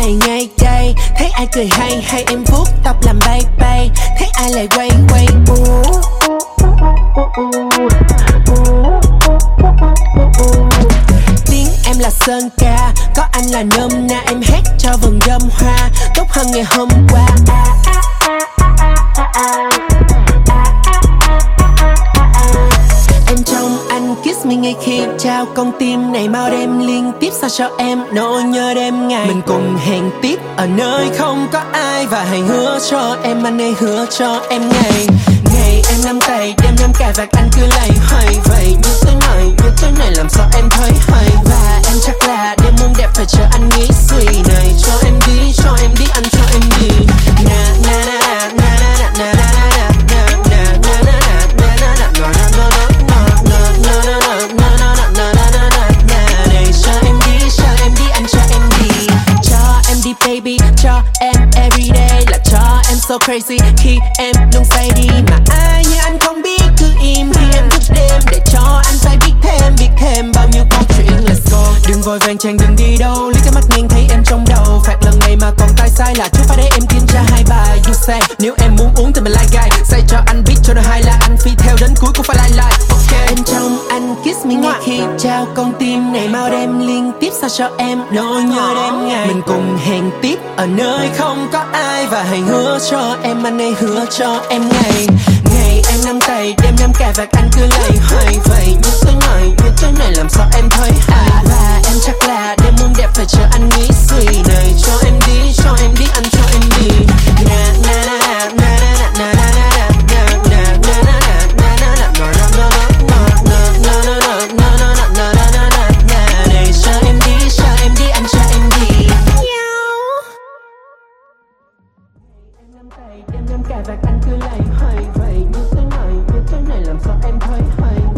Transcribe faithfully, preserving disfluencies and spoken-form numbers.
này ngay đây. Thấy ai cười hay hay em vuốt tóc làm bay bay. Thấy ai lại quay quay u. Tiếng em là sơn ca, có anh là nôm na em hát cho vườn dâm hoa tốt hơn ngày hôm qua. Em trông anh kiss me ngay khi trao con tim này mau đem liên tiếp sao cho em nỗi nhớ đêm ngày mình cùng hẹn tiếp ở nơi không có ai, và hãy hứa cho em anh ấy hứa cho em ngày ngày em nắm tay đêm nắm cà vạt anh cứ lay hoay vậy như thế này như thế này làm sao em thấy hay, và em chắc là đêm muôn đẹp phải chờ anh nghĩ suy này cho em đi cho em đi anh cho em đi na na na na na na na baby cho em everyday là cho em so crazy khi em luôn say đi, mà ai như anh không biết cứ im khi em thức đêm để cho anh phải biết thêm biết thêm bao nhiêu câu chuyện. Let's go đừng vội vàng chàng đừng đi đâu, lấy cái mắt nhìn thấy em trong đầu phạt lần này mà còn tay sai là chút phải để em kiểm tra hai bài. You say nếu em muốn uống thì mình like guy say cho anh biết cho nó hay là anh phi theo đến cuối cũng phải like like. Okay em trong anh kiss me ngay khi trao con tim này mau đem liên tiếp sao cho em nỗi nhớ đêm ngày mình cùng hẹn tiếp ở nơi không có ai, và hãy hứa cho em anh ấy hứa cho em ngày ngày em nắm tay đêm nắm cà vạt anh cứ lay hoay vậy như thế này như thế này làm sao em thấy hay, và em chắc là đêm muôn đẹp phải chờ anh nghĩ suy này cho em đi cho em đi anh cho em đi na na na na na na na đêm nắm cà vạt anh cứ lay hoay vậy như thế này như thế này làm sao em thấy hay.